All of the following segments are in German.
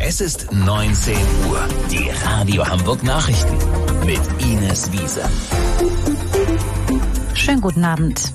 Es ist 19 Uhr. Die Radio Hamburg Nachrichten mit Ines Wiese. Schönen guten Abend.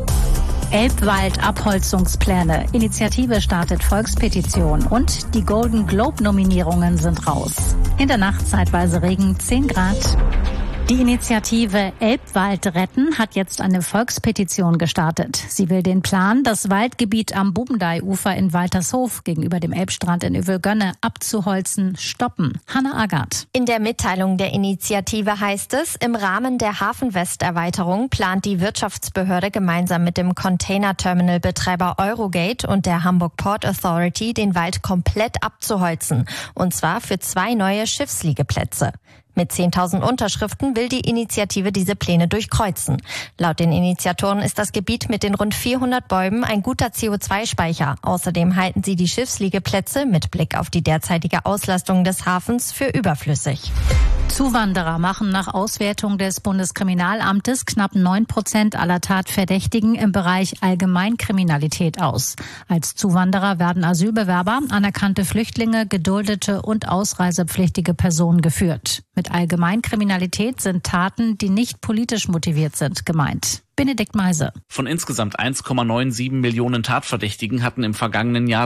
Elbwald-Abholzungspläne. Initiative startet Volkspetition und die Golden Globe-Nominierungen sind raus. In der Nacht zeitweise Regen, 10 Grad. Die Initiative Elbwald retten hat jetzt eine Volkspetition gestartet. Sie will den Plan, das Waldgebiet am Bubendeiufer in Waltershof gegenüber dem Elbstrand in Övelgönne abzuholzen, stoppen. Hanna Agath. In der Mitteilung der Initiative heißt es, im Rahmen der Hafenwest-Erweiterung plant die Wirtschaftsbehörde gemeinsam mit dem Container-Terminal-Betreiber Eurogate und der Hamburg Port Authority den Wald komplett abzuholzen. Und zwar für 2 neue Schiffsliegeplätze. Mit 10.000 Unterschriften will die Initiative diese Pläne durchkreuzen. Laut den Initiatoren ist das Gebiet mit den rund 400 Bäumen ein guter CO2-Speicher. Außerdem halten sie die Schiffsliegeplätze mit Blick auf die derzeitige Auslastung des Hafens für überflüssig. Zuwanderer machen nach Auswertung des Bundeskriminalamtes knapp 9% aller Tatverdächtigen im Bereich Allgemeinkriminalität aus. Als Zuwanderer werden Asylbewerber, anerkannte Flüchtlinge, geduldete und ausreisepflichtige Personen geführt. Mit Allgemeinkriminalität sind Taten, die nicht politisch motiviert sind, gemeint. Benedikt Meise. Von insgesamt 1,97 Millionen Tatverdächtigen hatten im vergangenen Jahr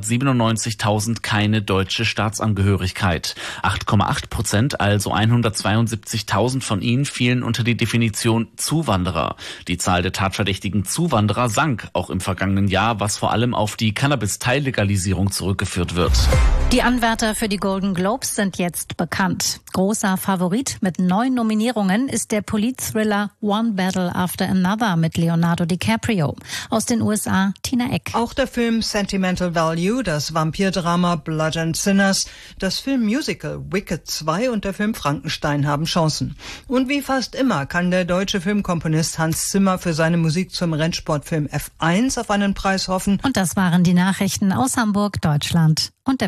697.000 keine deutsche Staatsangehörigkeit. 8,8%, also 172.000 von ihnen, fielen unter die Definition Zuwanderer. Die Zahl der tatverdächtigen Zuwanderer sank auch im vergangenen Jahr, was vor allem auf die Cannabis-Teillegalisierung zurückgeführt wird. Die Anwärter für die Golden Globes sind jetzt bekannt. Großer Favorit mit 9 Nominierungen ist der Polit-Thriller One Battle After Another mit Leonardo DiCaprio. Aus den USA Tina Eck. Auch der Film Sentimental Value, das Vampirdrama Blood and Sinners, das Filmmusical Wicked 2 und der Film Frankenstein haben Chancen. Und wie fast immer kann der deutsche Filmkomponist Hans Zimmer für seine Musik zum Rennsportfilm F1 auf einen Preis hoffen. Und das waren die Nachrichten aus Hamburg, Deutschland und der